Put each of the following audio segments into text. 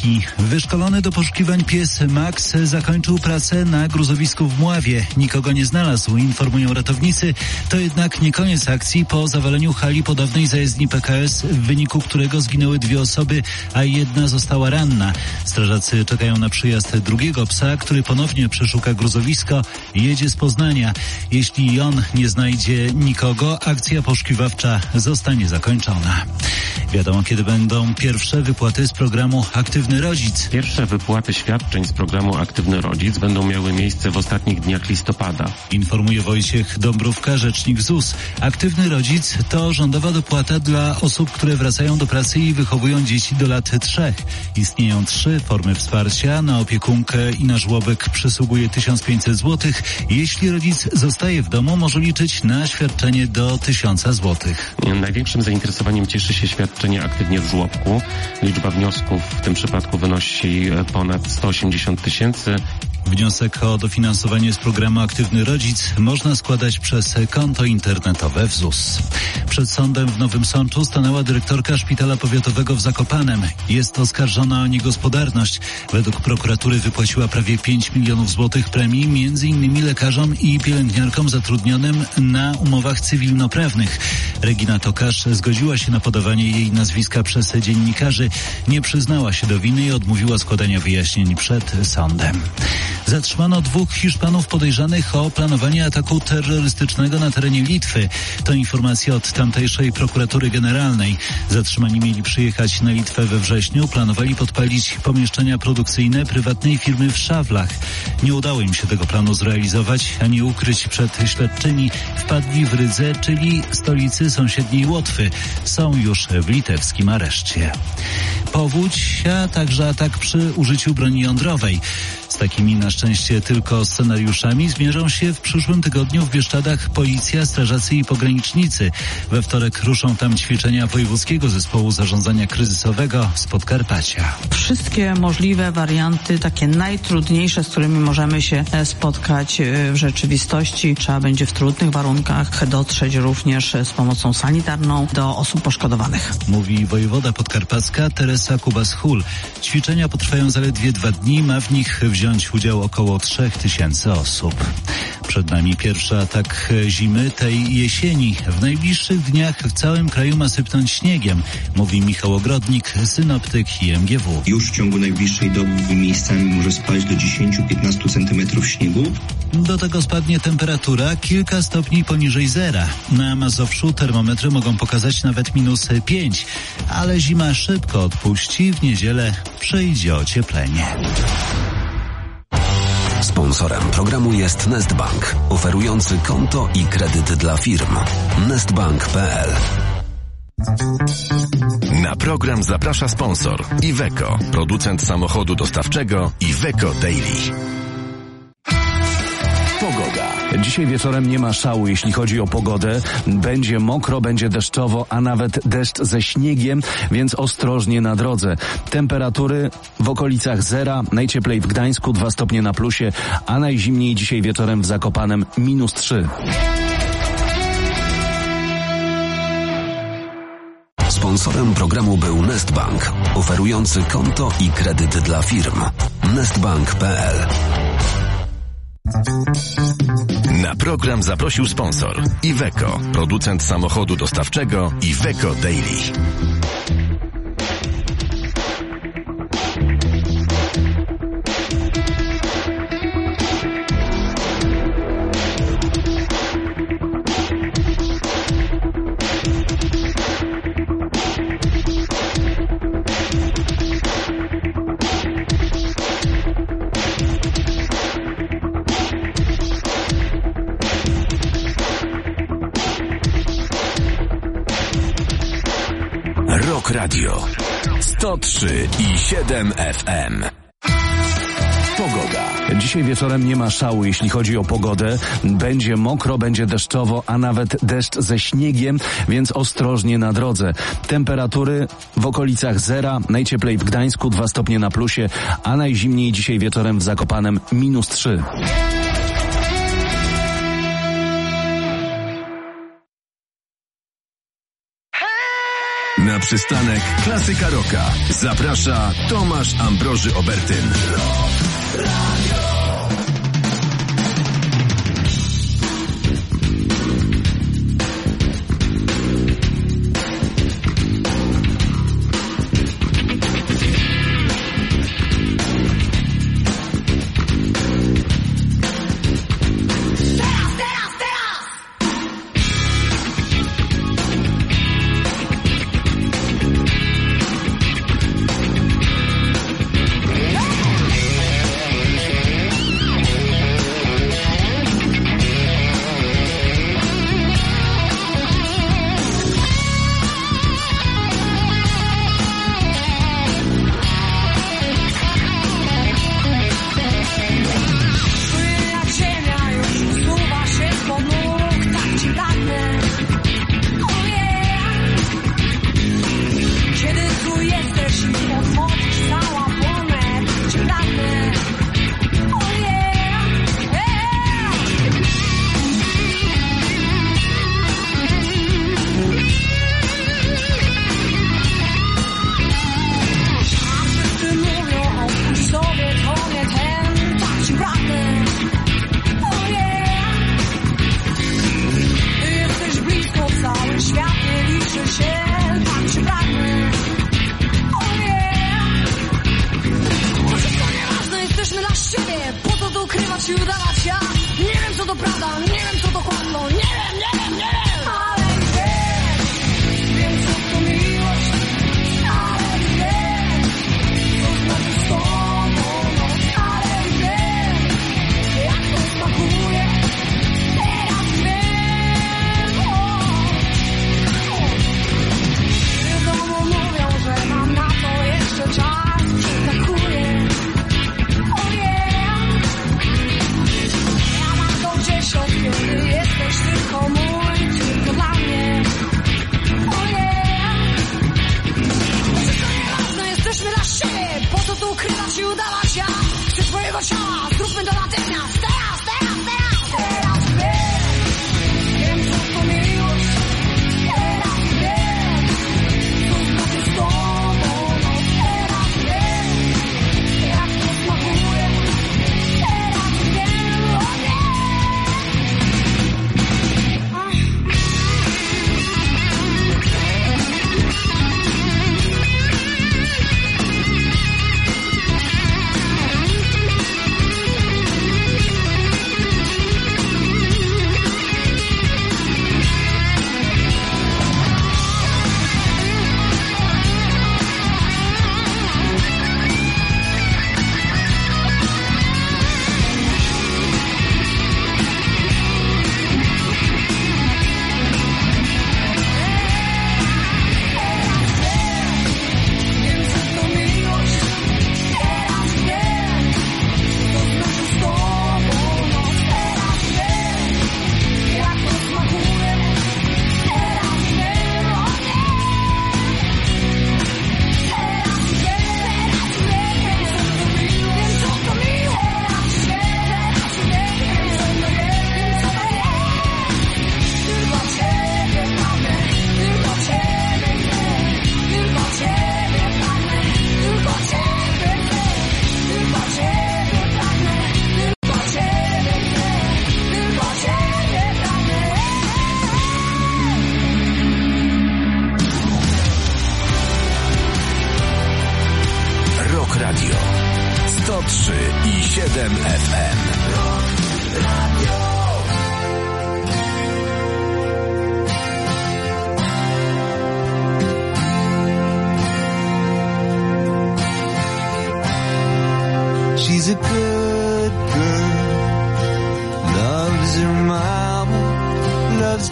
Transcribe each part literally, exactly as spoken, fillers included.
Polski. Wyszkolony do poszukiwań pies Max zakończył pracę na gruzowisku w Mławie. Nikogo nie znalazł, informują ratownicy. To jednak nie koniec akcji po zawaleniu hali po dawnej zajezdni P K S, w wyniku którego zginęły dwie osoby, a jedna została ranna. Strażacy czekają na przyjazd drugiego psa, który ponownie przeszuka gruzowisko i jedzie z Poznania. Jeśli on nie znajdzie nikogo, akcja poszukiwawcza zostanie zakończona. Wiadomo, kiedy będą pierwsze wypłaty z programu Aktywny Rodzic. Pierwsze wypłaty świadczeń z programu Aktywny Rodzic będą miały miejsce w ostatnich dniach listopada. Informuje Wojciech Dąbrówka, rzecznik Z U S. Aktywny Rodzic to rządowa dopłata dla osób, które wracają do pracy i wychowują dzieci do lat trzech. Istnieją trzy formy wsparcia. Na opiekunkę i na żłobek przysługuje tysiąc pięćset złotych. Jeśli rodzic zostaje w domu, może liczyć na świadczenie do tysiąca złotych. Największym zainteresowaniem cieszy się świadczenie Aktywnie w żłobku. Liczba wniosków w tym przypadku wynosi ponad sto osiemdziesiąt tysięcy. Wniosek o dofinansowanie z programu Aktywny Rodzic można składać przez konto internetowe w Z U S. Przed sądem w Nowym Sączu stanęła dyrektorka szpitala powiatowego w Zakopanem. Jest oskarżona o niegospodarność. Według prokuratury wypłaciła prawie pięć milionów złotych premii między innymi lekarzom i pielęgniarkom zatrudnionym na umowach cywilnoprawnych. Regina Tokarz zgodziła się na podawanie jej nazwiska przez dziennikarzy. Nie przyznała się do winy i odmówiła składania wyjaśnień przed sądem. Zatrzymano dwóch Hiszpanów podejrzanych o planowanie ataku terrorystycznego na terenie Litwy. To informacja od tamtejszej prokuratury generalnej. Zatrzymani mieli przyjechać na Litwę we wrześniu. Planowali podpalić pomieszczenia produkcyjne prywatnej firmy w Szawlach. Nie udało im się tego planu zrealizować, ani ukryć przed śledczymi. Wpadli w Rydze, czyli stolicy sąsiedniej Łotwy. Są już w litewskim areszcie. Powódź, a także atak przy użyciu broni jądrowej. Z takimi na szczęście tylko scenariuszami zmierzą się w przyszłym tygodniu w Bieszczadach policja, strażacy i pogranicznicy. We wtorek ruszą tam ćwiczenia Wojewódzkiego Zespołu Zarządzania Kryzysowego z Podkarpacia. Wszystkie możliwe warianty, takie najtrudniejsze, z którymi możemy się spotkać w rzeczywistości. Trzeba będzie w trudnych warunkach dotrzeć również z pomocą sanitarną do osób poszkodowanych. Mówi wojewoda podkarpacka Teresa Kubas-Hul. Ćwiczenia potrwają zaledwie dwa dni. Ma w nich wziąć udział około trzech tysięcy osób. Przed nami pierwszy atak zimy tej jesieni. W najbliższych dniach w całym kraju ma sypnąć śniegiem, mówi Michał Ogrodnik, synoptyk I M G W. Już w ciągu najbliższej doby miejscami może spaść do dziesięć do piętnastu centymetrów śniegu. Do tego spadnie temperatura kilka stopni poniżej zera. Na Mazowszu termometry mogą pokazać nawet minus pięć, ale zima szybko odpuści. W niedzielę przyjdzie ocieplenie. Sponsorem programu jest Nestbank, oferujący konto i kredyt dla firm. nestbank kropka p l. Na program zaprasza sponsor Iveco, producent samochodu dostawczego Iveco Daily. Pogoda. Dzisiaj wieczorem nie ma szału, jeśli chodzi o pogodę. Będzie mokro, będzie deszczowo, a nawet deszcz ze śniegiem, więc ostrożnie na drodze. Temperatury w okolicach zera, najcieplej w Gdańsku dwa stopnie na plusie, a najzimniej dzisiaj wieczorem w Zakopanem minus trzy. Sponsorem programu był Nestbank, oferujący konto i kredyt dla firm. nestbank kropka p l. Na program zaprosił sponsor Iveco, producent samochodu dostawczego Iveco Daily. Rock Radio sto trzy i siedem F M. Pogoda. Dzisiaj wieczorem nie ma szału, jeśli chodzi o pogodę. Będzie mokro, będzie deszczowo, a nawet deszcz ze śniegiem, więc ostrożnie na drodze. Temperatury w okolicach zera, najcieplej w Gdańsku dwa stopnie na plusie, a najzimniej dzisiaj wieczorem w Zakopanem minus trzy. Na przystanek Klasyka Rocka. Zaprasza Tomasz Ambroży Obertyn. She's a good girl, loves her mama, loves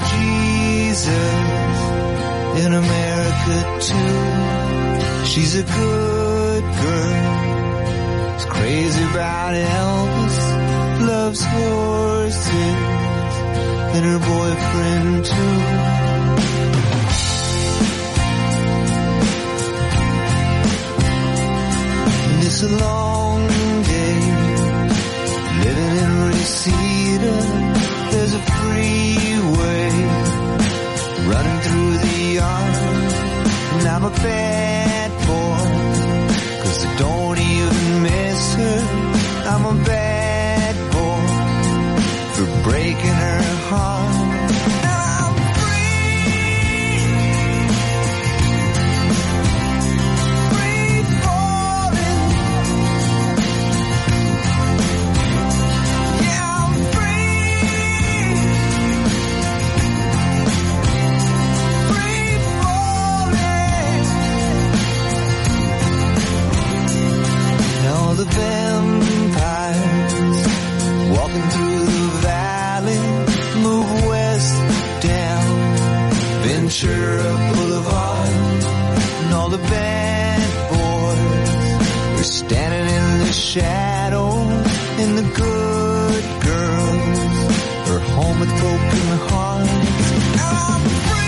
Jesus, in America too. She's a good girl, is crazy about Elvis, loves horses, and her boyfriend too. And it's a long day, living in Reseda. There's a freeway running through the yard, and I'm a bad boy, 'cause I don't even miss her. I'm a bad boy for breaking her heart. The vampires walking through the valley move west down Ventura Boulevard, and all the bad boys are standing in the shadow, and the good girls are home with broken hearts. I'm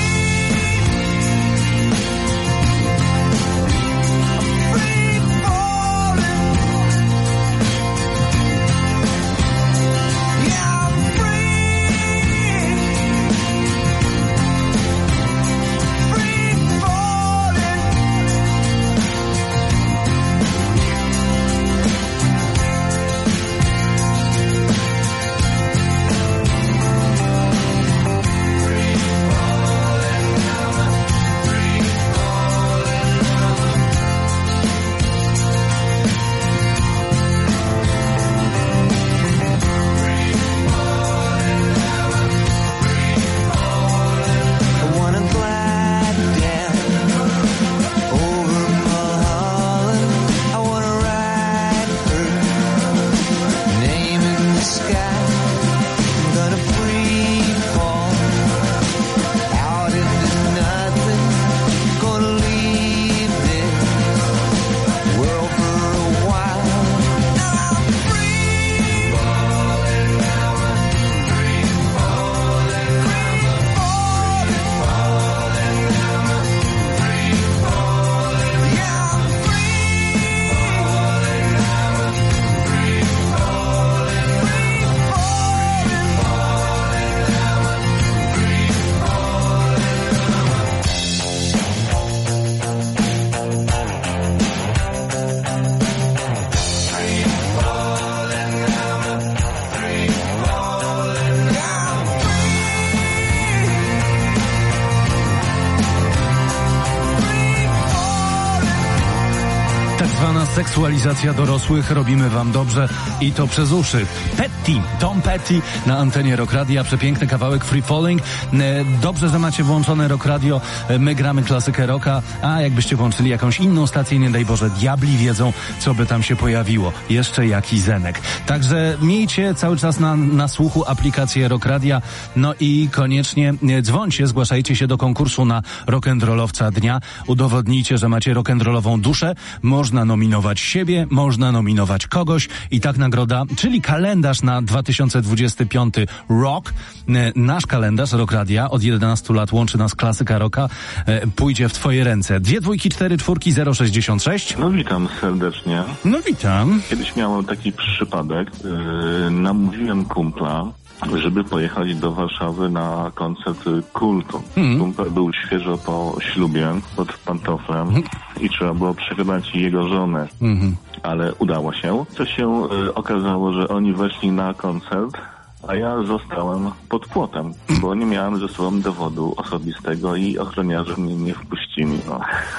Seksualizacja dorosłych, robimy wam dobrze i to przez uszy. Petty, Tom Petty na antenie Rock Radia, przepiękny kawałek Free Falling. Dobrze, że macie włączone Rock Radio, my gramy klasykę rocka, a jakbyście włączyli jakąś inną stację, nie daj Boże, diabli wiedzą, co by tam się pojawiło. Jeszcze jaki zenek. Także miejcie cały czas na, na słuchu aplikację Rock Radia, no i koniecznie dzwońcie, zgłaszajcie się do konkursu na rock'n'rollowca dnia. Udowodnijcie, że macie rock'n'rollową duszę, można nominować siebie, można nominować kogoś i tak nagroda, czyli kalendarz na dwa tysiące dwudziesty piąty rok. Nasz kalendarz Rock Radia od jedenastu lat łączy nas klasyka rocka, pójdzie w twoje ręce. Dwie dwójki, cztery czwórki, zero sześćdziesiąt sześć. No witam serdecznie. No witam. Kiedyś miałem taki przypadek, yy, namówiłem kumpla, żeby pojechać do Warszawy na koncert Kultu. Hmm. Kumpel był świeżo po ślubie, pod pantoflem hmm. i trzeba było przekonać jego żonę. Hmm. Ale udało się. Co się y, okazało, że oni weszli na koncert, a ja zostałem pod płotem, bo nie miałem ze sobą dowodu osobistego i ochroniarze mnie nie wpuścili. No.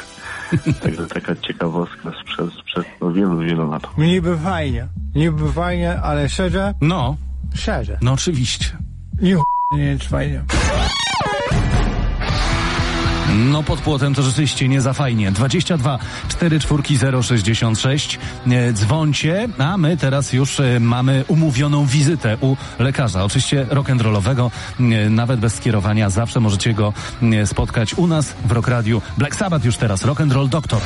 Także taka ciekawostka sprzed, sprzed no, wielu, wielu lat. Niby fajnie, niby fajnie, ale szczerze? No. Szczerze. No oczywiście. Nie, nie jest fajnie. No pod płotem to rzeczywiście nie za fajnie. dwadzieścia dwa cztery czwórki zero sześćdziesiąt sześć. Dzwońcie, a my teraz już mamy umówioną wizytę u lekarza. Oczywiście rock'n'rollowego, nawet bez skierowania. Zawsze możecie go spotkać u nas w Rock Radiu. Black Sabbath już teraz. Rock'n'roll doktor.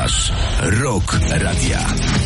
Słuchasz Rock Radia.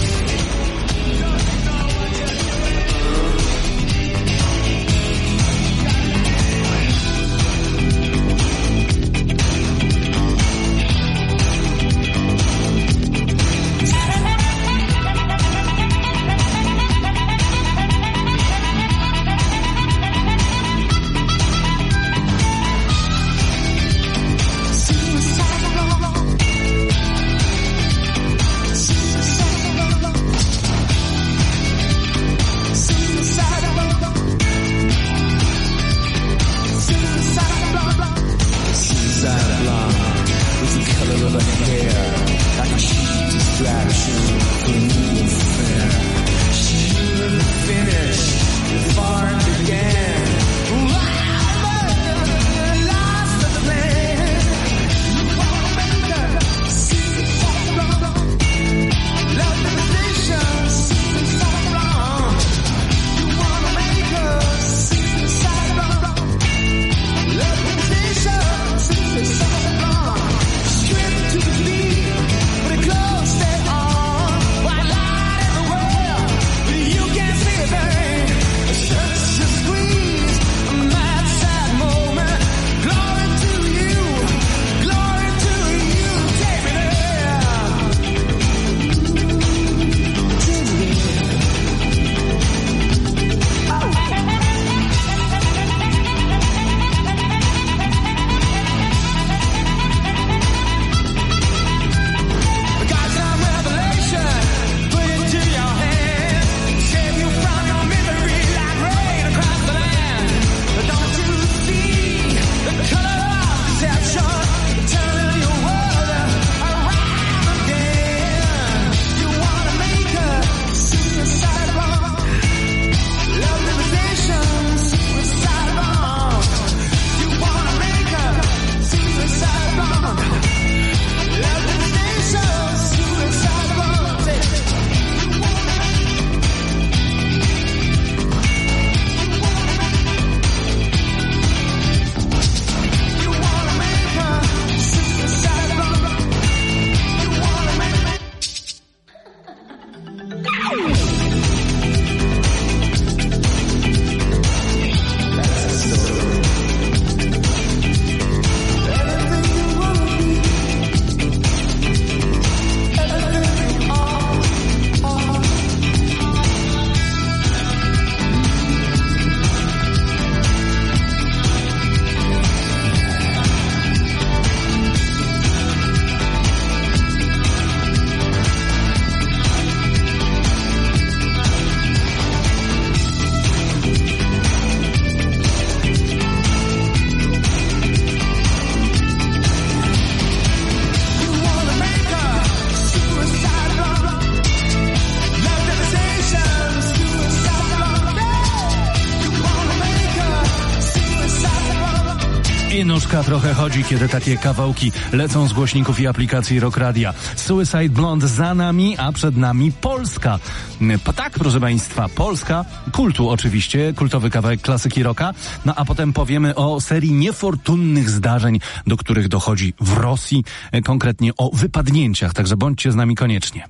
Nóżka trochę chodzi, kiedy takie kawałki lecą z głośników i aplikacji Rock Radia. Suicide Blonde za nami, a przed nami Polska. Tak, proszę Państwa, Polska, kultu oczywiście, kultowy kawałek klasyki rocka, no a potem powiemy o serii niefortunnych zdarzeń, do których dochodzi w Rosji, konkretnie o wypadnięciach, także bądźcie z nami koniecznie.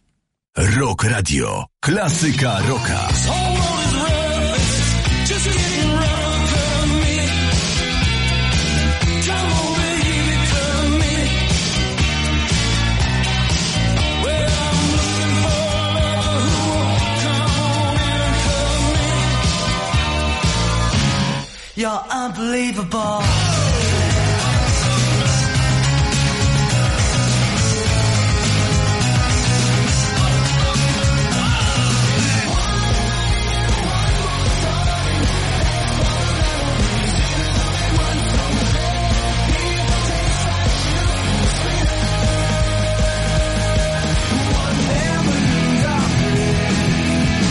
Rock Radio, klasyka rocka. You're unbelievable.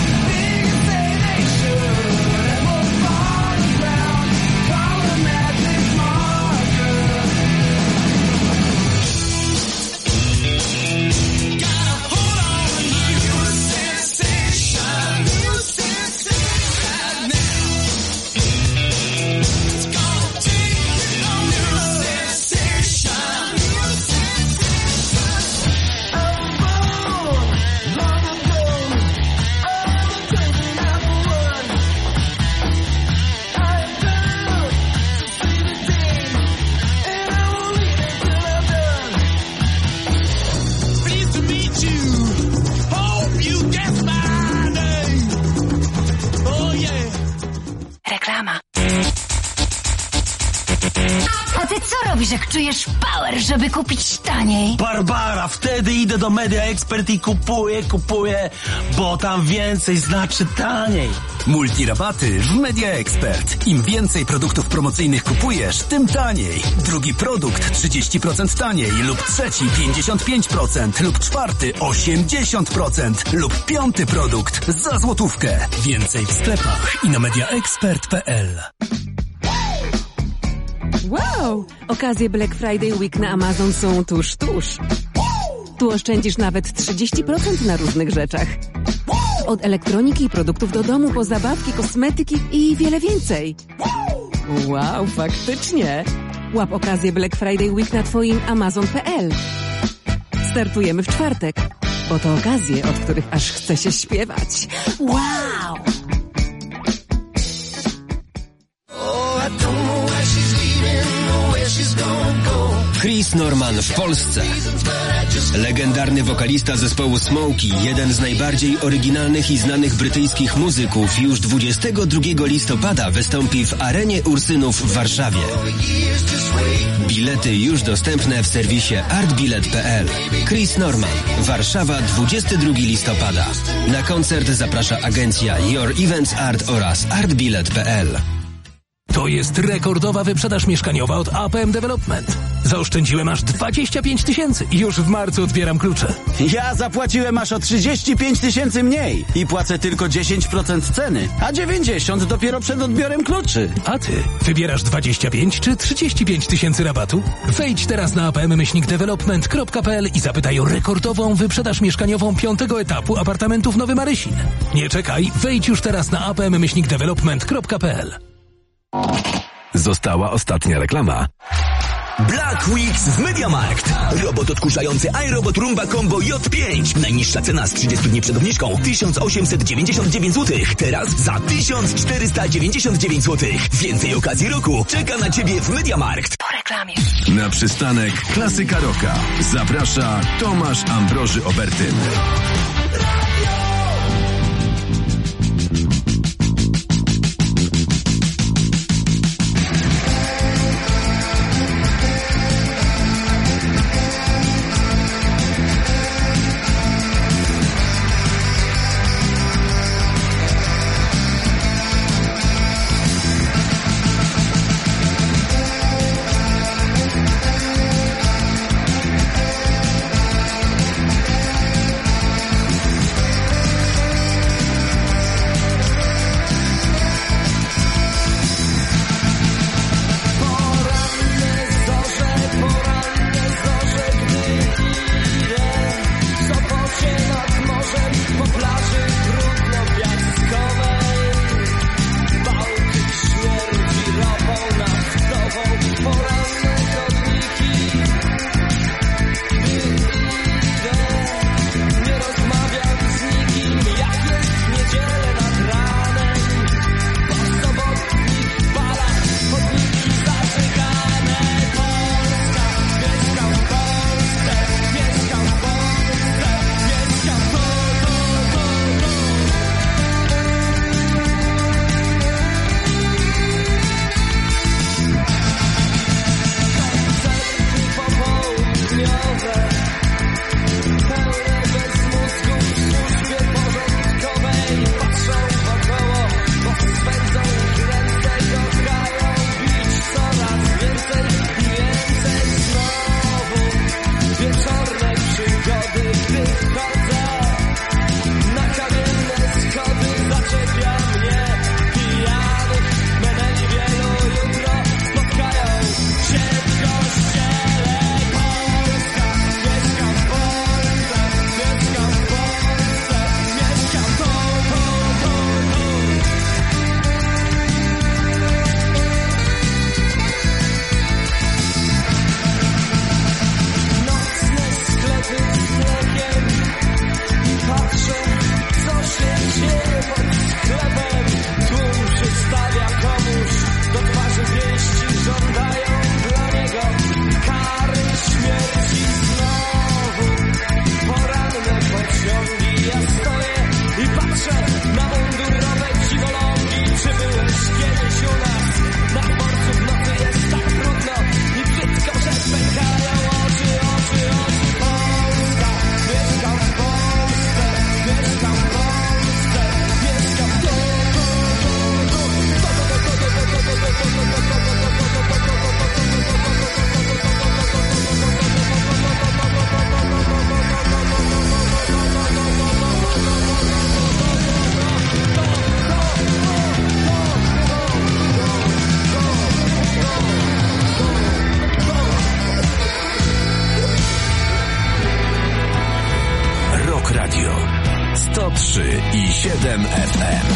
Madness. robisz, jak czujesz power, żeby kupić taniej? Barbara, wtedy idę do Media Expert i kupuję, kupuję, bo tam więcej znaczy taniej. Multirabaty w Media Expert. Im więcej produktów promocyjnych kupujesz, tym taniej. Drugi produkt trzydzieści procent taniej lub trzeci pięćdziesiąt pięć procent lub czwarty osiemdziesiąt procent lub piąty produkt za złotówkę. Więcej w sklepach i na mediaexpert kropka p l. Wow! Okazje Black Friday Week na Amazon są tuż, tuż. Tu oszczędzisz nawet trzydzieści procent na różnych rzeczach. Od elektroniki, produktów do domu, po zabawki, kosmetyki i wiele więcej. Wow, faktycznie! Łap okazję Black Friday Week na twoim amazon kropka p l. Startujemy w czwartek, bo to okazje, od których aż chce się śpiewać. Wow! Chris Norman w Polsce. Legendarny wokalista zespołu Smokey, jeden z najbardziej oryginalnych i znanych brytyjskich muzyków, już dwudziestego drugiego listopada wystąpi w Arenie Ursynów w Warszawie. Bilety już dostępne w serwisie artbilet kropka p l. Chris Norman, Warszawa, dwudziestego drugiego listopada. Na koncert zaprasza agencja Your Events Art oraz artbilet kropka p l. To jest rekordowa wyprzedaż mieszkaniowa od A P M Development. Zaoszczędziłem aż dwadzieścia pięć tysięcy i już w marcu odbieram klucze. Ja zapłaciłem aż o trzydzieści pięć tysięcy mniej i płacę tylko dziesięć procent ceny, a dziewięćdziesiąt procent dopiero przed odbiorem kluczy. A ty wybierasz dwadzieścia pięć czy trzydzieści pięć tysięcy rabatu? Wejdź teraz na a p m myślnik development kropka p l i zapytaj o rekordową wyprzedaż mieszkaniową piątego etapu apartamentów Nowy Marysin. Nie czekaj, wejdź już teraz na a p m myślnik development kropka p l. Została ostatnia reklama. Black Weeks w MediaMarkt. Robot odkurzający iRobot Roomba Combo J pięć. Najniższa cena z trzydziestu dni przed obniżką tysiąc osiemset dziewięćdziesiąt dziewięć złotych. Teraz za tysiąc czterysta dziewięćdziesiąt dziewięć złotych. Więcej okazji roku czeka na Ciebie w MediaMarkt. Po reklamie. Na przystanek Klasyka Rocka zaprasza Tomasz Ambroży Obertyn. trzy i siedem F M.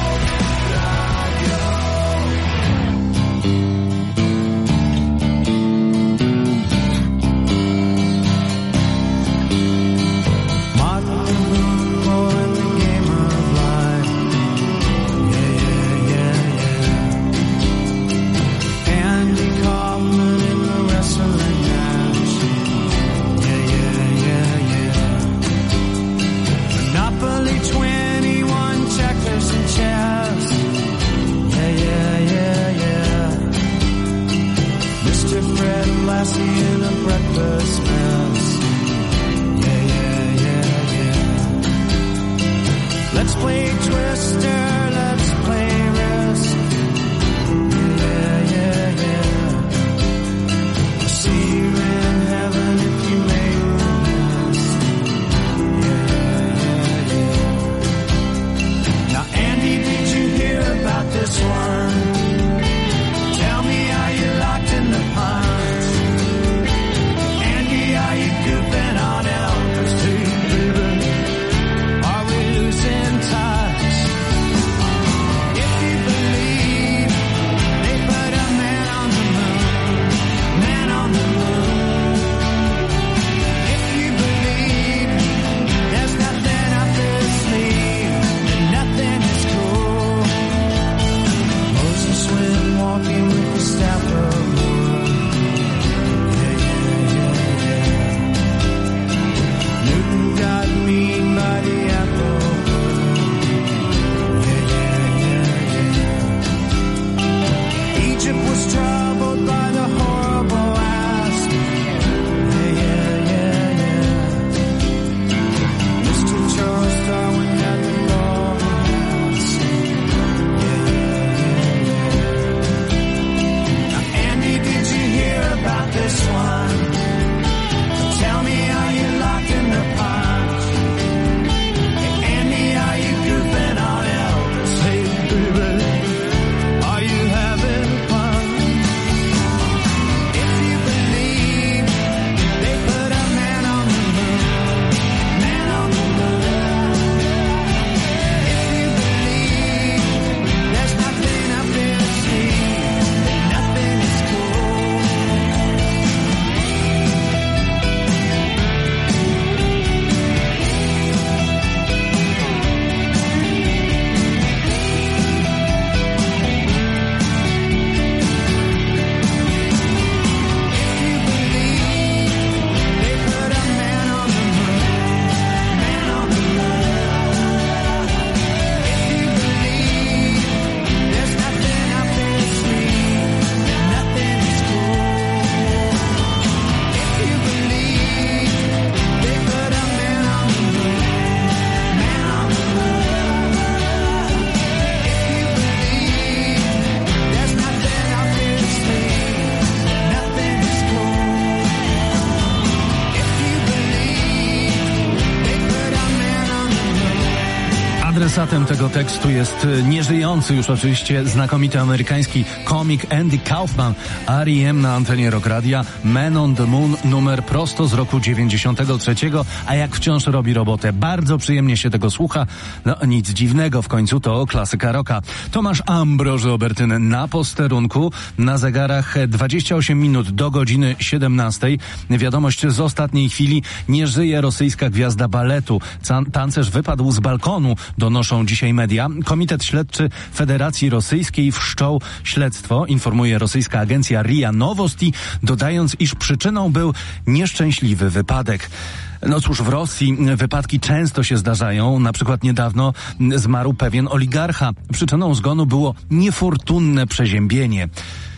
Adresatem tego tekstu jest nieżyjący już oczywiście znakomity amerykański komik Andy Kaufman. R E M na antenie Rock Radia. Man on the Moon, numer prosto z roku dziewięćdziesiątego trzeciego, a jak wciąż robi robotę. Bardzo przyjemnie się tego słucha. No nic dziwnego, w końcu to klasyka rocka. Tomasz Ambroży Obertyn na posterunku. Na zegarach dwadzieścia osiem minut do godziny siedemnastej. Wiadomość z ostatniej chwili. Nie żyje rosyjska gwiazda baletu. Can- tancerz wypadł z balkonu, donoszą dzisiaj media. Komitet Śledczy Federacji Rosyjskiej wszczął śledztwo, informuje rosyjska agencja R I A Novosti, dodając, iż przyczyną był nieszczęśliwy wypadek. No cóż, w Rosji wypadki często się zdarzają. Na przykład niedawno zmarł pewien oligarcha. Przyczyną zgonu było niefortunne przeziębienie.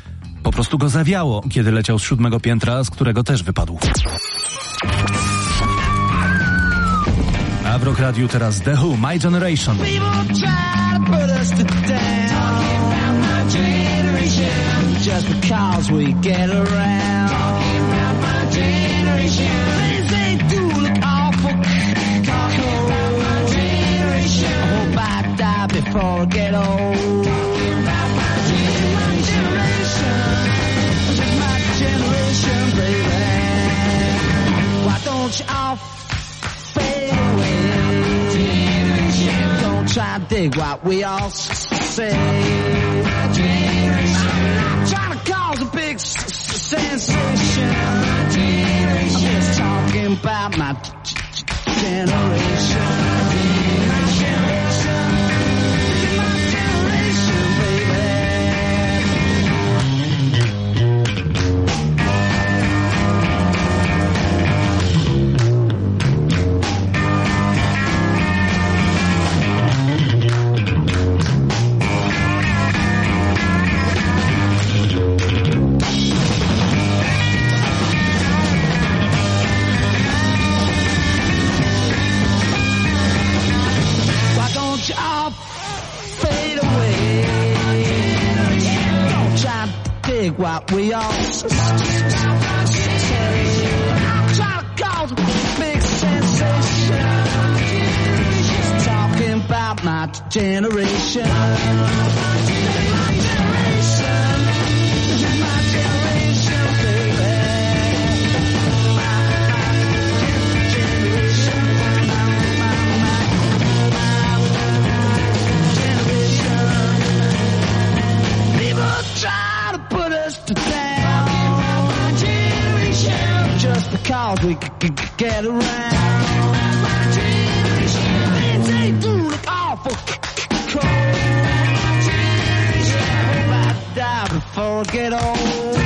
Po prostu go zawiało, kiedy leciał z siódmego piętra, z którego też wypadł. A w Rock Radiu teraz The Who, My Generation. Just because we get around. Talking about my generation. Things they do look awful. Talking about my generation. I hope I die before I get old. Talking about my generation. Just my generation, baby. Why don't you all fade away? dig what we all say. I'm not trying to cause a big s- s- sensation. I'm just talking about my t- t- generation. What we all say. I'm trying to cause a big sensation. Just talking about my generation. My generation. My generation, baby. My, my generation. My, my, my, my generation. People try to put us to down. My generation. Just because we c- c- c- get around. My generation. They do look awful cold. My generation. I hope I die before I get old.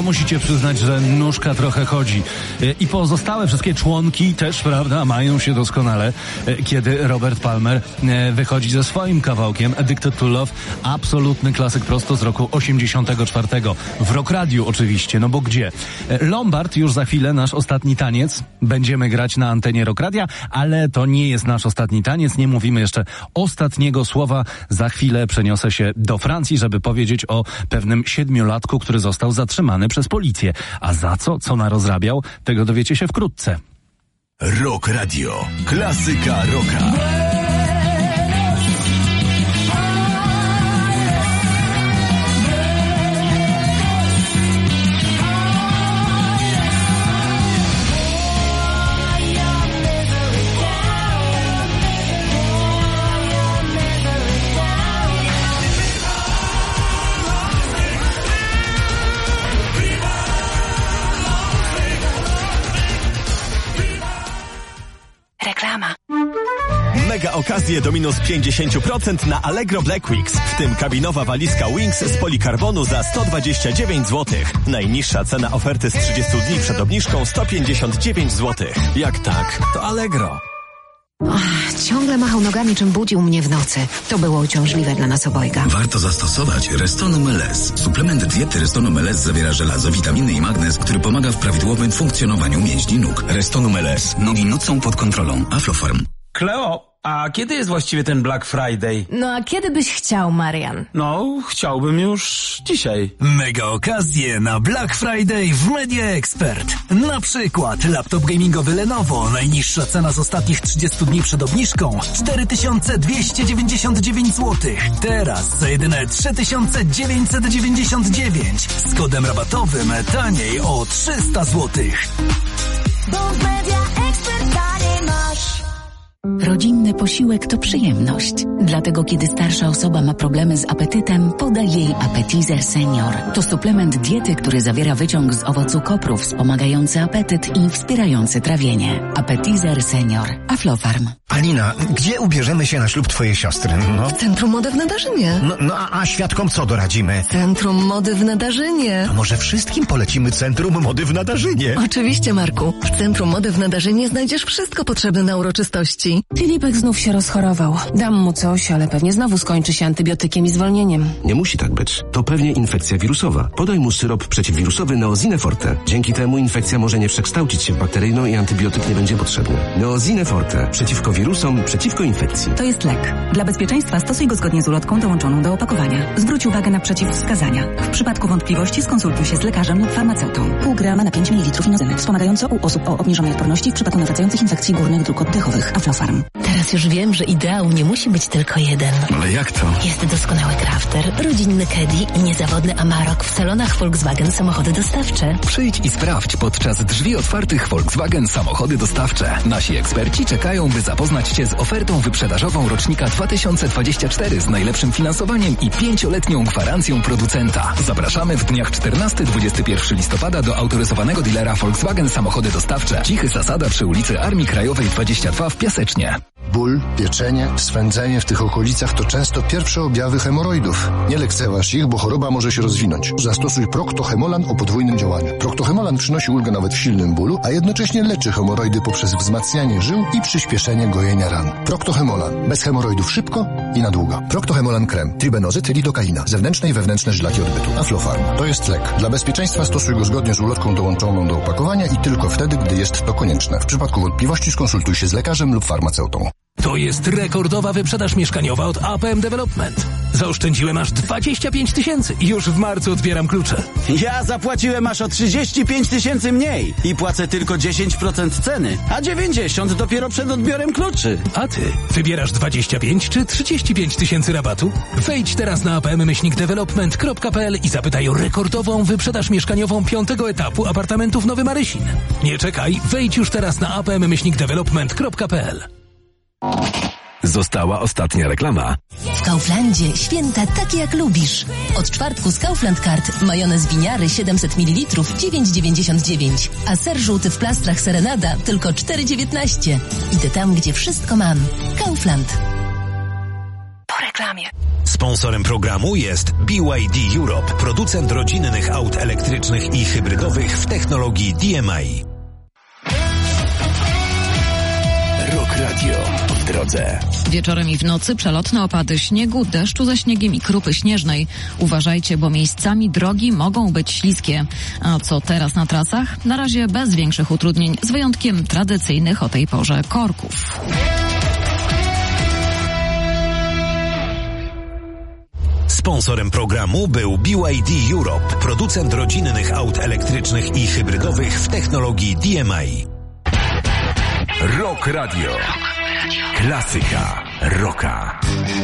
musicie przyznać, że nóżka trochę chodzi. I pozostałe wszystkie członki też, prawda, mają się doskonale, kiedy Robert Palmer wychodzi ze swoim kawałkiem Addicted to Love, absolutny klasyk prosto z roku osiemdziesiątego czwartego. W Rock Radiu oczywiście, no bo gdzie? Lombard już za chwilę, nasz ostatni taniec. Będziemy grać na antenie Rock Radia, ale to nie jest nasz ostatni taniec. Nie mówimy jeszcze ostatniego słowa. Za chwilę przeniosę się do Francji, żeby powiedzieć o pewnym siedmiolatku, który został zatrzymany przez policję. A za co? Co narozrabiał? Tego dowiecie się wkrótce. Rock Radio. Klasyka rocka. Reklama. Mega okazje do minus pięćdziesiąt procent na Allegro Black Weeks, w tym kabinowa walizka Wings z polikarbonu za sto dwadzieścia dziewięć złotych. Najniższa cena oferty z trzydziestu dni przed obniżką sto pięćdziesiąt dziewięć złotych. Jak tak, to Allegro. Och, ciągle machał nogami, czym budził mnie w nocy. To było uciążliwe dla nas obojga. Warto zastosować Restonum L S. Suplement diety Restonum L S zawiera żelazo, witaminy i magnez, który pomaga w prawidłowym funkcjonowaniu mięśni nóg. Restonum L S. Nogi nucą pod kontrolą. Aflofarm. Kleo, a kiedy jest właściwie ten Black Friday? No a kiedy byś chciał, Marian? No, chciałbym już dzisiaj. Mega okazje na Black Friday w Media Expert. Na przykład laptop gamingowy Lenovo, najniższa cena z ostatnich trzydziestu dni przed obniżką cztery tysiące dwieście dziewięćdziesiąt dziewięć złotych. Teraz za jedyne trzy tysiące dziewięćset dziewięćdziesiąt dziewięć. Z kodem rabatowym taniej o trzysta złotych. Bo w Media Expert taniej masz. Rodzinny posiłek to przyjemność. Dlatego kiedy starsza osoba ma problemy z apetytem, podaj jej Appetizer Senior. To suplement diety, który zawiera wyciąg z owocu kopru, wspomagający apetyt i wspierający trawienie. Appetizer Senior. Aflofarm. Alina, gdzie ubierzemy się na ślub twojej siostry? No. W Centrum Mody w Nadarzynie. No, no a, a świadkom co doradzimy? Centrum Mody w Nadarzynie. A może wszystkim polecimy Centrum Mody w Nadarzynie? Oczywiście, Marku. W Centrum Mody w Nadarzynie znajdziesz wszystko potrzebne na uroczystości. Filipek znów się rozchorował. Dam mu coś, ale pewnie znowu skończy się antybiotykiem i zwolnieniem. Nie musi tak być. To pewnie infekcja wirusowa. Podaj mu syrop przeciwwirusowy Neozine Forte. Dzięki temu infekcja może nie przekształcić się w bakteryjną i antybiotyk nie będzie potrzebny. Neozine Forte. Przeciwko wirusom, przeciwko infekcji. To jest lek. Dla bezpieczeństwa stosuj go zgodnie z ulotką dołączoną do opakowania. Zwróć uwagę na przeciwwskazania. W przypadku wątpliwości skonsultuj się z lekarzem lub farmaceutą. Pół grama na pięć mililitrów inozyny. Wspomagająco u osób o obniżonej odporności w przypadku nawracających infekcji górnych dróg oddechowych. Aflofarm. Teraz już wiem, że ideał nie musi być tylko jeden. Ale jak to? Jest doskonały crafter, rodzinny caddy i niezawodny Amarok w salonach Volkswagen Samochody Dostawcze. Przyjdź i sprawdź podczas drzwi otwartych Volkswagen Samochody Dostawcze. Nasi eksperci czekają, by zapoznać Cię z ofertą wyprzedażową rocznika dwa tysiące dwudziestego czwartego z najlepszym finansowaniem i pięcioletnią gwarancją producenta. Zapraszamy w dniach czternastego do dwudziestego pierwszego listopada do autoryzowanego dealera Volkswagen Samochody Dostawcze. Cichy Zasada przy ulicy Armii Krajowej dwadzieścia dwa w Piasecznie. Ból, pieczenie, swędzenie w tych okolicach to często pierwsze objawy hemoroidów. Nie lekceważ ich, bo choroba może się rozwinąć. Zastosuj Procto-Hemolan o podwójnym działaniu. Procto-Hemolan przynosi ulgę nawet w silnym bólu, a jednocześnie leczy hemoroidy poprzez wzmacnianie żył i przyspieszenie gojenia ran. Procto-Hemolan. Bez hemoroidów szybko i na długo. Procto-Hemolan krem. Tribenozyt, lidokaina. Zewnętrzne i wewnętrzne żylaki odbytu. Aflofarm. To jest lek. Dla bezpieczeństwa stosuj go zgodnie z ulotką dołączoną do opakowania i tylko wtedy, gdy jest to konieczne. W przypadku wątpliwości skonsultuj się z lekarzem lub farmaceutą. To jest rekordowa wyprzedaż mieszkaniowa od A P M Development. Zaoszczędziłem aż dwadzieścia pięć tysięcy. Już w marcu odbieram klucze. Ja zapłaciłem aż o trzydzieści pięć tysięcy mniej i płacę tylko dziesięć procent ceny, a dziewięćdziesiąt dopiero przed odbiorem kluczy. A ty wybierasz dwadzieścia pięć czy trzydzieści pięć tysięcy rabatu? Wejdź teraz na a p m myślnik development kropka p l i zapytaj o rekordową wyprzedaż mieszkaniową piątego etapu apartamentów Nowy Marysin. Nie czekaj, wejdź już teraz na a p m myślnik development kropka p l. Została ostatnia reklama. W Kauflandzie święta takie jak lubisz. Od czwartku z Kaufland Card majonez winiary siedemset mililitrów dziewięć dziewięćdziesiąt dziewięć, a ser żółty w plastrach Serenada tylko cztery dziewiętnaście. Idę tam, gdzie wszystko mam. Kaufland. Po reklamie. Sponsorem programu jest B Y D Europe, producent rodzinnych aut elektrycznych i hybrydowych w technologii D M I. Rock Radio w drodze. Wieczorem i w nocy przelotne opady śniegu, deszczu ze śniegiem i krupy śnieżnej. Uważajcie, bo miejscami drogi mogą być śliskie. A co teraz na trasach? Na razie bez większych utrudnień, z wyjątkiem tradycyjnych o tej porze korków. Sponsorem programu był B Y D Europe, producent rodzinnych aut elektrycznych i hybrydowych w technologii D M I. Rock Radio. Klasyka rocka.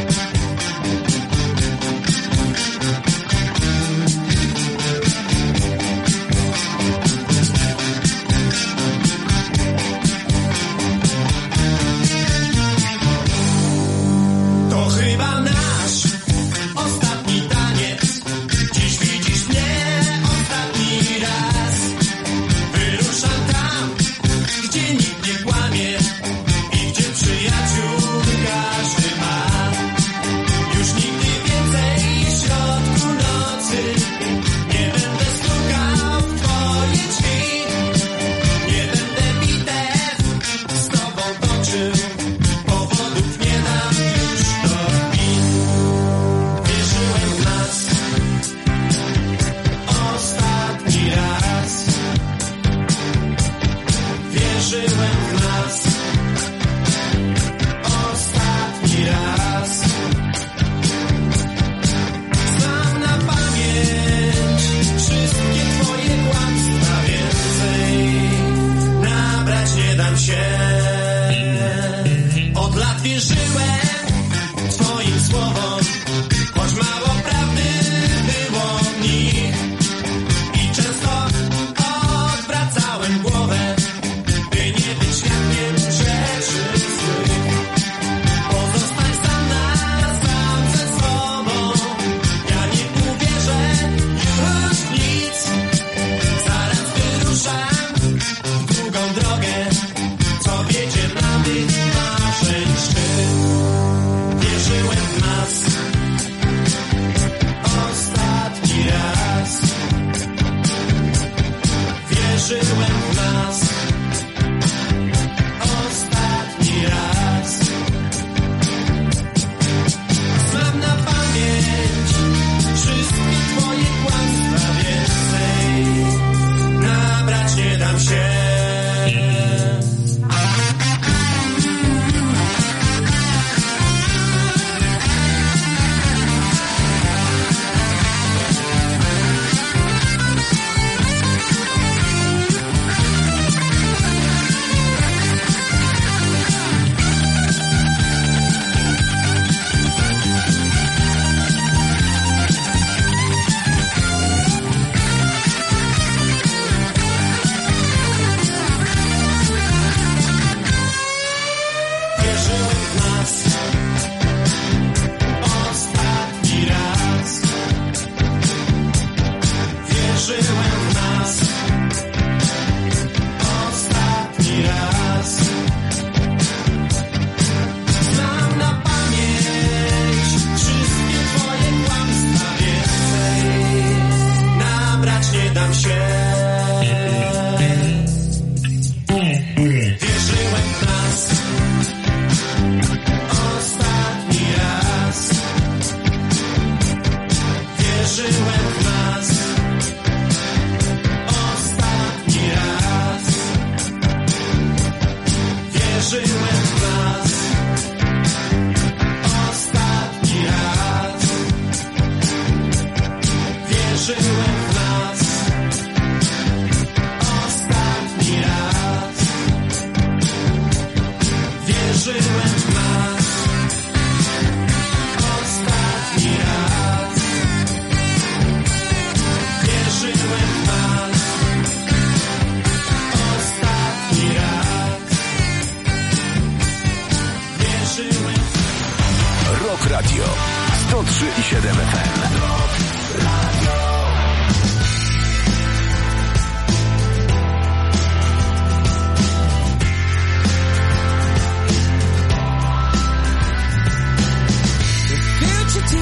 To chyba nasz ostatni taniec. Dziś widzisz mnie ostatni raz. Wyruszam tam, gdzie nikt nie kłamie i gdzie przyjaciół każdy ma. Już nigdy więcej w środku nocy nie będę stukał w twoje drzwi. Nie będę bitew z tobą toczył. Powodów nie dam już tobie. Wierzyłem w nas ostatni raz. Wierzyłem w nas ostatni raz. Znam na pamięć wszystkie twoje kłamstwa. Więcej nabrać nie dam się. Od lat wierzyłem twoim słowom, choć mało prawdy było w nich. I często odwracałem głowę, by nie być świadkiem rzeczy złych. Pozostań sam na sam ze sobą, ja nie uwierzę już nic. Zaraz wyruszam w długą drogę, co wiedzie na mych marzeń szczyt. Wierzyłem w nas ostatni raz. Wierzyłem w nas ostatni raz. Znam na pamięć wszystkie twoje kłamstwa. Więcej nabrać nie dam się. Wierzyłem w nas ostatni raz. Wierzyłem w nas ostatni raz. Znam na pamięć wszystkie twoje kłamstwa. Więcej nabrać nie dam się. Wierzyłem w nas ostatni raz. Wierzyłem w nas ostatni raz. Wierzyłem w nas ostatni raz. Wierzyłem w nas ostatni raz. Wierzyłem w nas ostatni raz. Wierzyłem w nas ostatni raz. Wierzyłem. Rock Radio sto trzy i siedem F M. Fugitive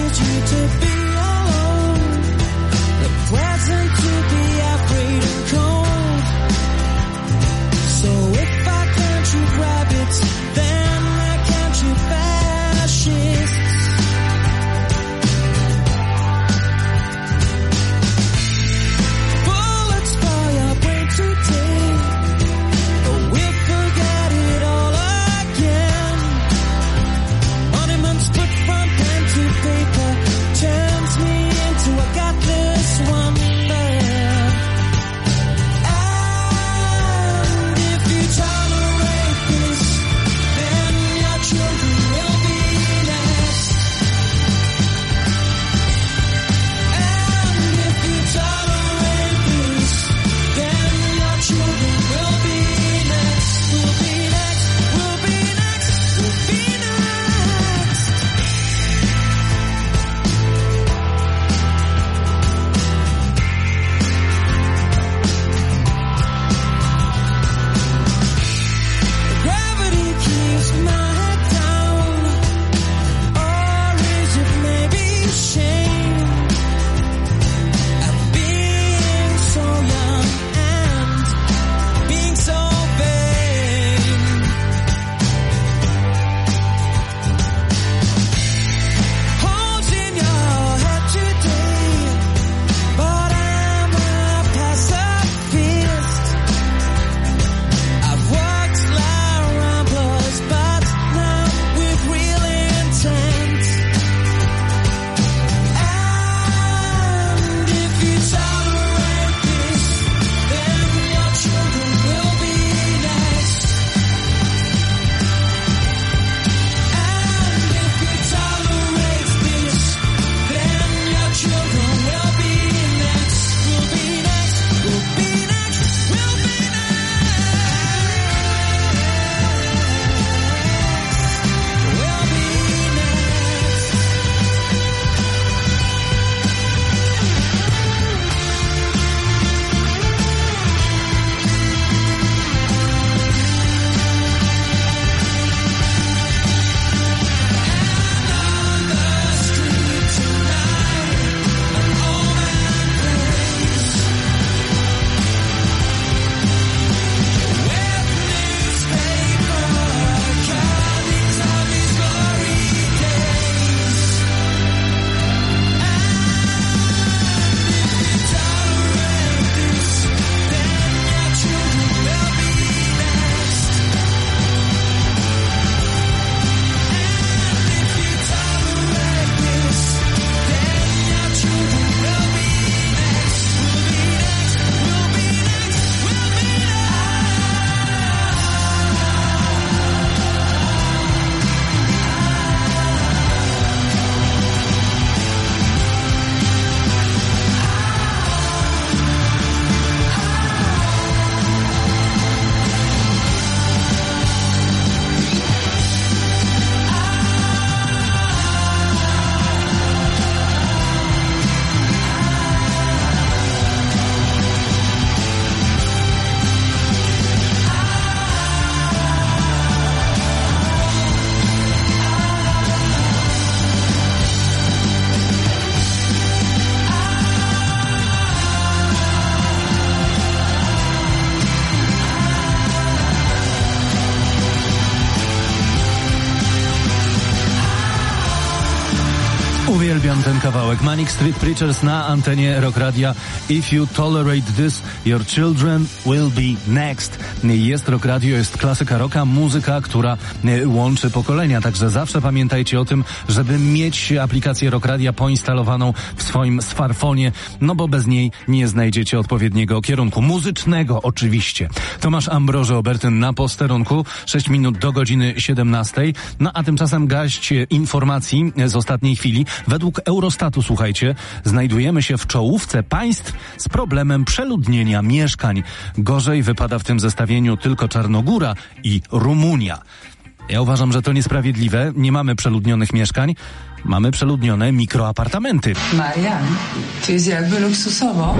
Uwielbiam ten kawałek. Manic Street Preachers na antenie Rock Radia. If you tolerate this, your children will be next. Jest Rock Radio, jest klasyka rocka, muzyka, która łączy pokolenia. Także zawsze pamiętajcie o tym, żeby mieć aplikację Rock Radia poinstalowaną w swoim smartfonie, no bo bez niej nie znajdziecie odpowiedniego kierunku muzycznego oczywiście. Tomasz Ambroży Obertyn na posterunku. sześć minut do godziny siedemnastej. No a tymczasem gaść informacji z ostatniej chwili. Według Eurostatu, słuchajcie, znajdujemy się w czołówce państw z problemem przeludnienia mieszkań. Gorzej wypada w tym zestawieniu tylko Czarnogóra i Rumunia. Ja uważam, że to niesprawiedliwe. Nie mamy przeludnionych mieszkań. Mamy przeludnione mikroapartamenty. Marian, to jest jakby luksusowo.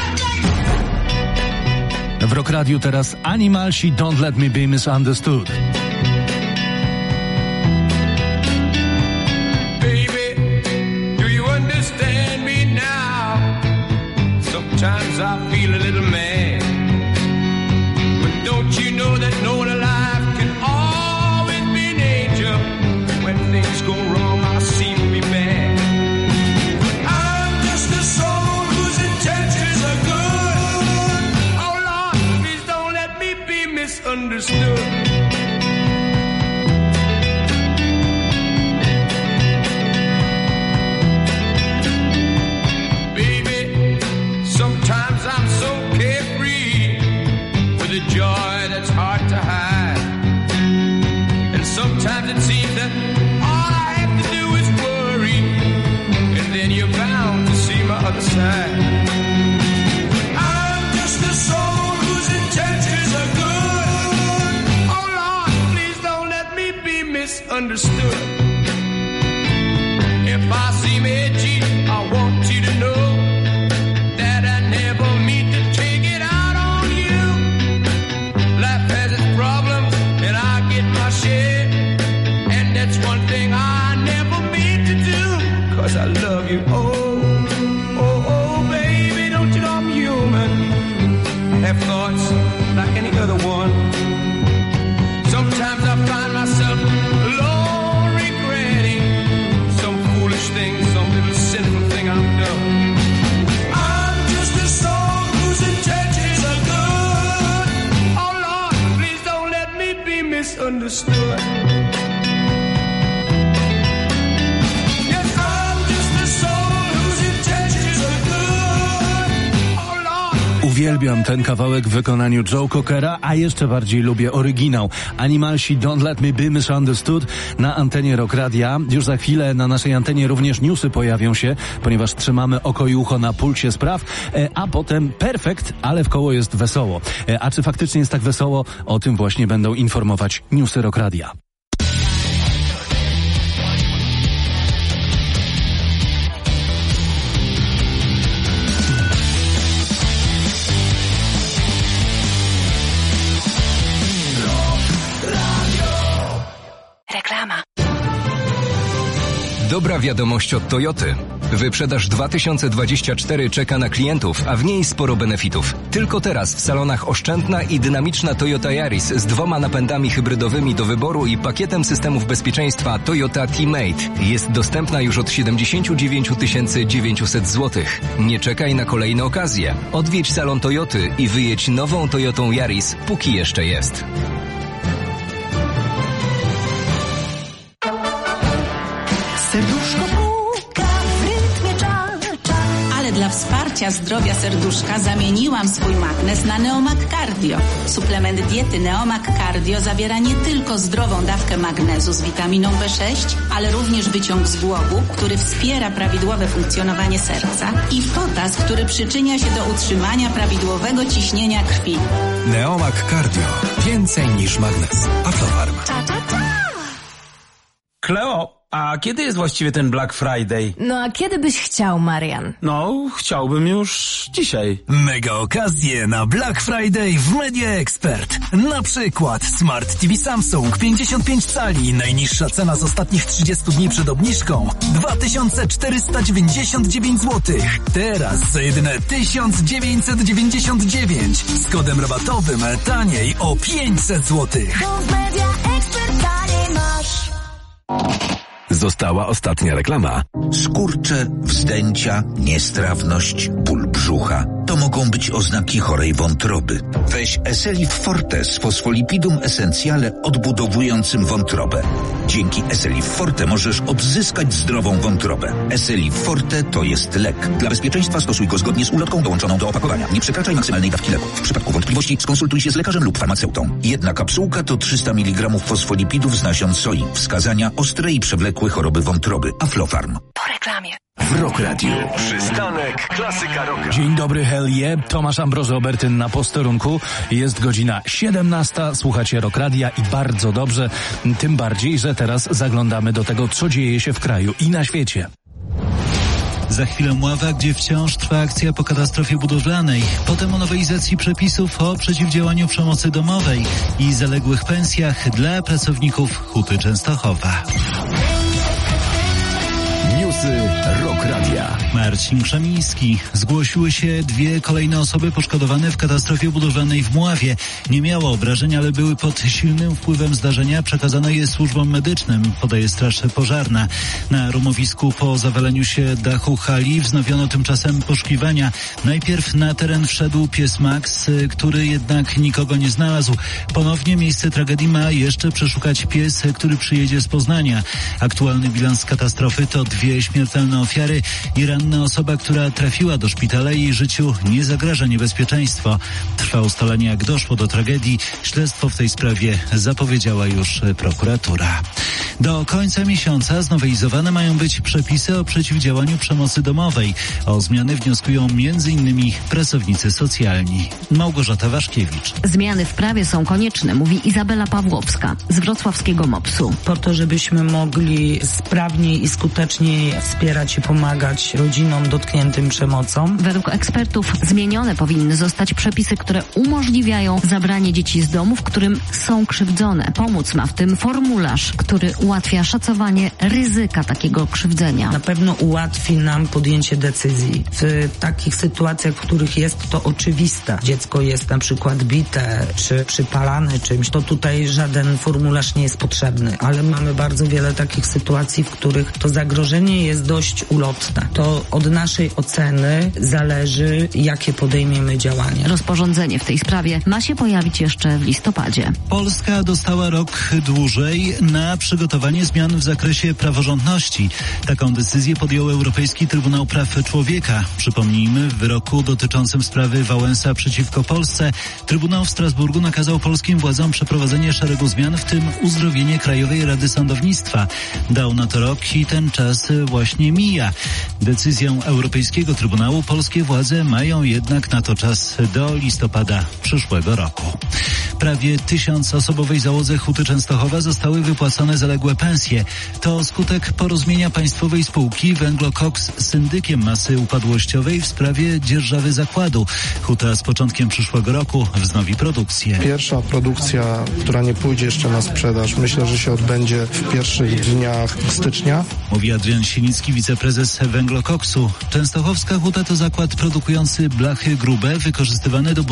W Rock Radiu teraz Animalsi, Don't Let Me Be Misunderstood. Baby, Sometimes it seems that all I have to do is worry, and then you're bound to see my other side. I'm just a soul whose intentions are good. Oh Lord, please don't let me be misunderstood. If I seem edgy, I want you to know that I never mean to take it out on you. Life has its problems, and I get my share. And that's one thing I never mean to do, 'cause I love you. Oh, oh, oh, baby, don't you know I'm human? Have thoughts like any other one. Sometimes I find myself alone, regretting some foolish thing, some little sinful thing I've done. I'm just a soul whose intentions are good. Oh Lord, please don't let me be misunderstood. Yes, I'm just a soul whose intentions are good. Oh Lord. Uwielbiam ten kawałek w wykonaniu Joe Cockera, a jeszcze bardziej lubię oryginał. Animalsi Don't Let Me Be Misunderstood na antenie Rock Radia. Już za chwilę na naszej antenie również newsy pojawią się, ponieważ trzymamy oko i ucho na pulsie spraw, e, a potem perfekt, ale w koło jest wesoło. E, a czy faktycznie jest tak wesoło? O tym właśnie będą informować newsy Rock Radia. Reklama. Dobra wiadomość od Toyoty. Wyprzedaż dwa tysiące dwudziesty czwarty czeka na klientów, a w niej sporo benefitów. Tylko teraz w salonach oszczędna i dynamiczna Toyota Yaris z dwoma napędami hybrydowymi do wyboru i pakietem systemów bezpieczeństwa Toyota Teammate jest dostępna już od siedemdziesiąt dziewięć tysięcy dziewięćset złotych. Nie czekaj na kolejne okazje. Odwiedź salon Toyoty i wyjedź nową Toyotą Yaris, póki jeszcze jest. Serduszko puka w rytmie cza-cza. Ale dla wsparcia zdrowia serduszka zamieniłam swój magnes na Neomag Cardio. Suplement diety Neomag Cardio zawiera nie tylko zdrową dawkę magnezu z witaminą B sześć, ale również wyciąg z głowu, który wspiera prawidłowe funkcjonowanie serca, i potas, który przyczynia się do utrzymania prawidłowego ciśnienia krwi. Neomag Cardio. Więcej niż magnes. Aflofarm. Kleo, a kiedy jest właściwie ten Black Friday? No a kiedy byś chciał, Marian? No, chciałbym już dzisiaj. Mega okazje na Black Friday w Media Expert. Na przykład Smart T V Samsung pięćdziesiąt pięć cali, najniższa cena z ostatnich trzydziestu dni przed obniżką dwa tysiące czterysta dziewięćdziesiąt dziewięć złotych. Teraz za jedyne tysiąc dziewięćset dziewięćdziesiąt dziewięć z kodem rabatowym taniej o pięćset złotych. Bo w Media Expert taniej masz. Została ostatnia reklama. Skurcze, wzdęcia, niestrawność, ból brzucha. To mogą być oznaki chorej wątroby. Weź Eselif Forte z fosfolipidum essentiale odbudowującym wątrobę. Dzięki Eselif Forte możesz odzyskać zdrową wątrobę. Eselif Forte to jest lek. Dla bezpieczeństwa stosuj go zgodnie z ulotką dołączoną do opakowania. Nie przekraczaj maksymalnej dawki leku. W przypadku wątpliwości skonsultuj się z lekarzem lub farmaceutą. Jedna kapsułka to trzysta miligramów fosfolipidów z nasion soi. Wskazania: ostre i przewlekłe choroby wątroby. Aflofarm. Po reklamie. W Rock Radio. Przystanek Klasyka Rocka. Dzień dobry, hell yeah. Tomasz Ambrozy Obertyn na posterunku. Jest godzina siedemnasta. Słuchacie Rock Radia i bardzo dobrze. Tym bardziej, że teraz zaglądamy do tego, co dzieje się w kraju i na świecie. Za chwilę Mława, gdzie wciąż trwa akcja po katastrofie budowlanej. Potem o nowelizacji przepisów o przeciwdziałaniu przemocy domowej i zaległych pensjach dla pracowników Huty Częstochowa. Newsy Rock Radia. Marcin Krzemiński. Zgłosiły się dwie kolejne osoby poszkodowane w katastrofie budowlanej w Mławie. Nie miało obrażeń, ale były pod silnym wpływem zdarzenia. Przekazane je służbom medycznym, podaje Straż Pożarna. Na rumowisku po zawaleniu się dachu hali wznowiono tymczasem poszukiwania. Najpierw na teren wszedł pies Max, który jednak nikogo nie znalazł. Ponownie miejsce tragedii ma jeszcze przeszukać pies, który przyjedzie z Poznania. Aktualny bilans katastrofy to dwie śmiertelne ofiary i rany ranna osoba, która trafiła do szpitala, jej życiu nie zagraża niebezpieczeństwo. Trwa ustalenie, jak doszło do tragedii. Śledztwo w tej sprawie zapowiedziała już prokuratura. Do końca miesiąca znowelizowane mają być przepisy o przeciwdziałaniu przemocy domowej. O zmiany wnioskują między innymi pracownicy socjalni. Małgorzata Waszkiewicz. Zmiany w prawie są konieczne, mówi Izabela Pawłowska z wrocławskiego mopsu. Po to, żebyśmy mogli sprawniej i skuteczniej wspierać i pomagać rodzinom dotkniętym przemocą. Według ekspertów zmienione powinny zostać przepisy, które umożliwiają zabranie dzieci z domu, w którym są krzywdzone. Pomóc ma w tym formularz, który ułatwia szacowanie ryzyka takiego krzywdzenia. Na pewno ułatwi nam podjęcie decyzji. W takich sytuacjach, w których jest to oczywiste, dziecko jest na przykład bite czy przypalane czymś, to tutaj żaden formularz nie jest potrzebny, ale mamy bardzo wiele takich sytuacji, w których to zagrożenie jest dość ulotne. To od naszej oceny zależy, jakie podejmiemy działania. Rozporządzenie w tej sprawie ma się pojawić jeszcze w listopadzie. Polska dostała rok dłużej na przygotowanie zmian w zakresie praworządności. Taką decyzję podjął Europejski Trybunał Praw Człowieka. Przypomnijmy, w wyroku dotyczącym sprawy Wałęsa przeciwko Polsce Trybunał w Strasburgu nakazał polskim władzom przeprowadzenie szeregu zmian, w tym uzdrowienie Krajowej Rady Sądownictwa. Dał na to rok i ten czas właśnie mija. Decyzją Europejskiego Trybunału polskie władze mają jednak na to czas do listopada przyszłego roku. Prawie tysiąc osobowej załodze Huty Częstochowa zostały wypłacone zaległe pensje. To skutek porozumienia państwowej spółki Węglokoks z syndykiem masy upadłościowej w sprawie dzierżawy zakładu. Huta z początkiem przyszłego roku wznowi produkcję. Pierwsza produkcja, która nie pójdzie jeszcze na sprzedaż, myślę, że się odbędzie w pierwszych dniach stycznia. Mówi Adrian Sienicki, wiceprezes Węglokoksu. Częstochowska Huta to zakład produkujący blachy grube wykorzystywane do